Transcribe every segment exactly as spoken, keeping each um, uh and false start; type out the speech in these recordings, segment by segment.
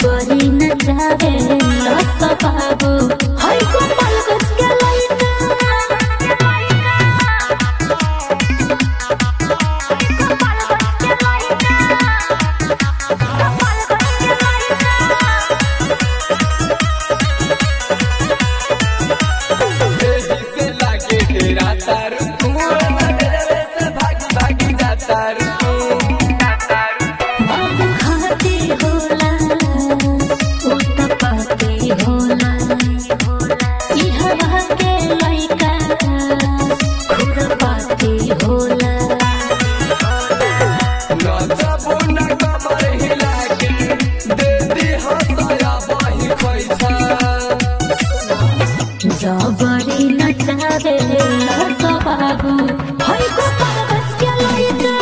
जबरी नचावे लस बाबू हई गोपाल गज के लइका जबरी नचावे लस बाबू हई गोपाल गज के लइका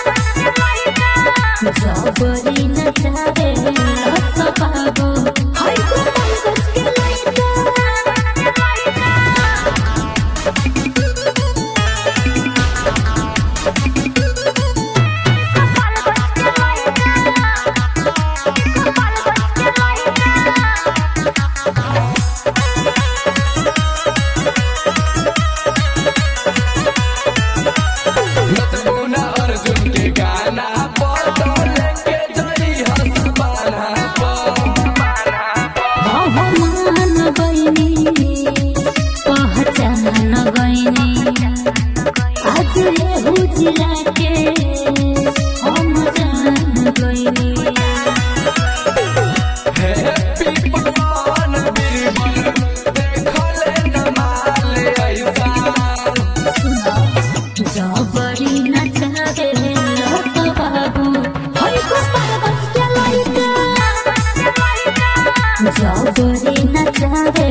जबरी नचावे लस बाबू हई गोपाल गज के लइका आज ये हुजिला के हम जान गइनी हैप्पी पवन बीरबल देखले नमाले ऐसा जबरी नचावे लस बाबू हई गोपाल गज के लइका जबरी नचावे